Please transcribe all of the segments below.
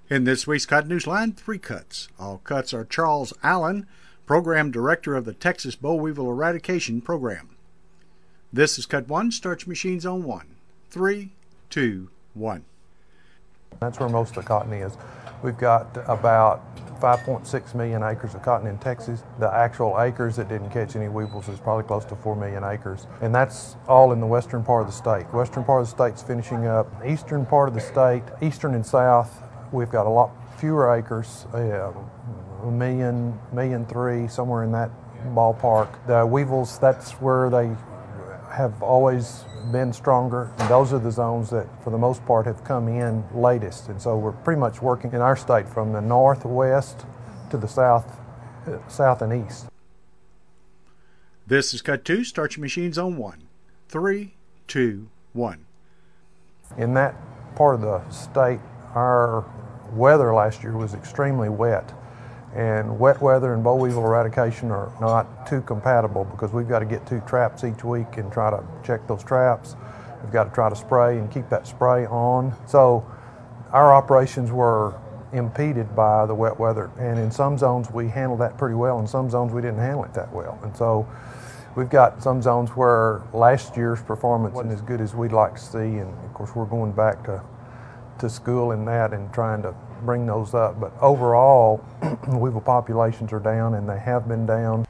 In this week's Cotton Newsline, 3 cuts. All cuts are Charles Allen, Program Director of the Texas Boll Weevil Eradication Program. This is Cut 1, Starch Machines on 1. 3, 2, 1. That's where most of the cotton is. We've got about 5.6 million acres of cotton in Texas. The actual acres that didn't catch any weevils is probably close to 4 million acres. And that's all in the western part of the state. Western part of the state's finishing up. Eastern part of the state, eastern and south, we've got a lot fewer acres, a million, 1.3 million, somewhere in that ballpark. The weevils, that's where they have always been stronger. And those are the zones that, for the most part, have come in latest. And so we're pretty much working in our state from the northwest to the south and east. This is Cut 2, Starch Machines on 1. 3, 2, 1. In that part of the state, our weather last year was extremely wet. And wet weather and boll weevil eradication are not too compatible because we've got to get 2 traps each week and try to check those traps. We've got to try to spray and keep that spray on. So our operations were impeded by the wet weather. And in some zones we handled that pretty well, in some zones we didn't handle it that well. And so we've got some zones where last year's performance wasn't as good as we'd like to see. And of course we're going back to school in that and trying to bring those up. But overall, weevil populations are down, and they have been down.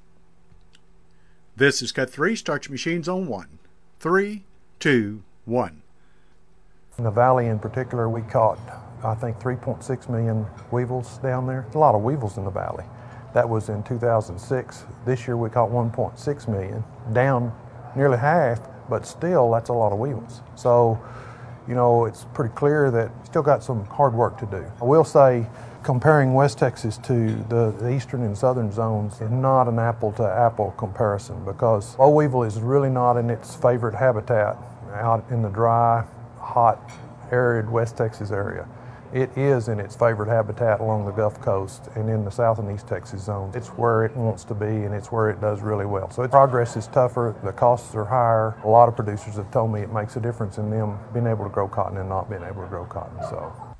This is Cut 3, Starch Machines on 1. 3, 2, 1. In the valley in particular, we caught, I think, 3.6 million weevils down there. A lot of weevils in the valley. That was in 2006. This year we caught 1.6 million, down nearly half, but still that's a lot of weevils. So, you know, it's pretty clear that still got some hard work to do. I will say, comparing West Texas to the eastern and southern zones is not an apple-to-apple comparison because boll weevil is really not in its favorite habitat out in the dry, hot, arid West Texas area. It is in its favorite habitat along the Gulf Coast and in the South and East Texas zone. It's where it wants to be, and it's where it does really well. So progress is tougher, the costs are higher. A lot of producers have told me it makes a difference in them being able to grow cotton and not being able to grow cotton. So